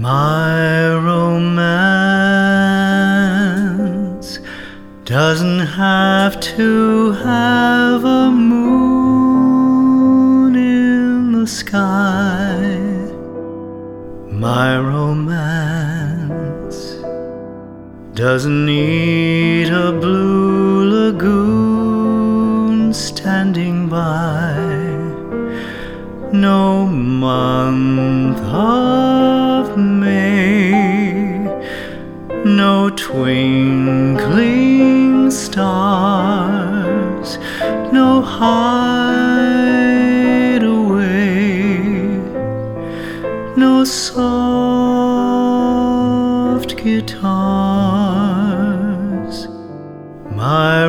My romance doesn't have to have a moon in the sky. My romance doesn't need a blue lagoon standing by. No month of May, no twinkling stars, no hideaway, no soft guitars. My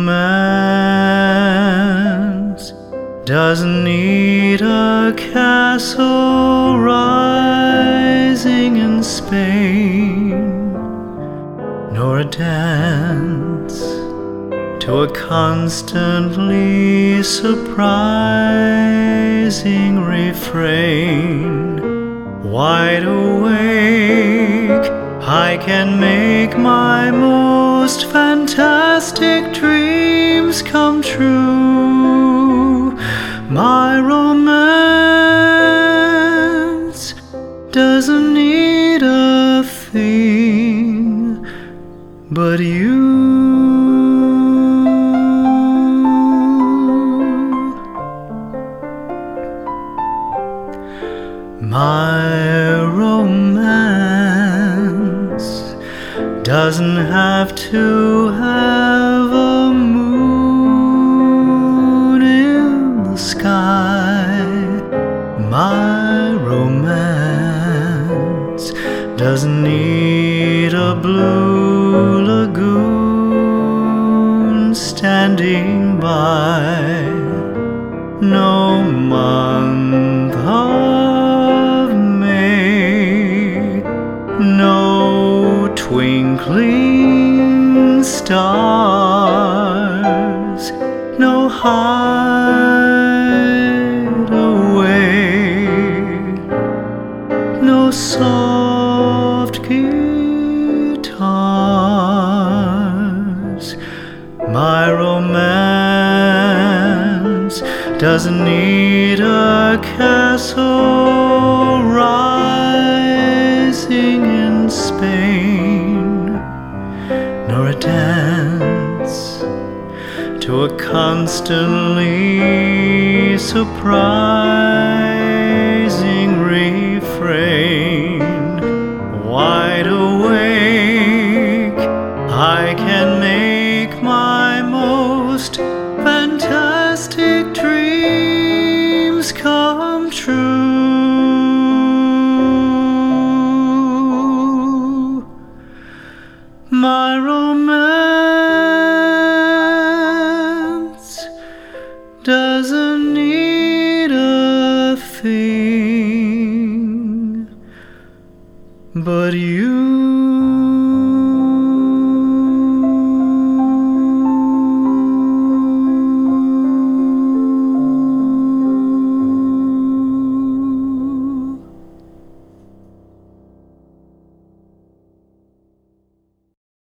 romance doesn't need a castle rising in Spain, nor a dance to a constantly surprising refrain. Wide awake, I can make my most fantastic dreams come true. My romance doesn't need a thing but you. My romance doesn't have to have a moon in the sky. My romance doesn't need a blue lagoon standing by. No month of May, no twinkling stars, no hideaway, no soft guitars. My romance doesn't need a castle rising in Spain, nor a dance to a constantly surprising refrain.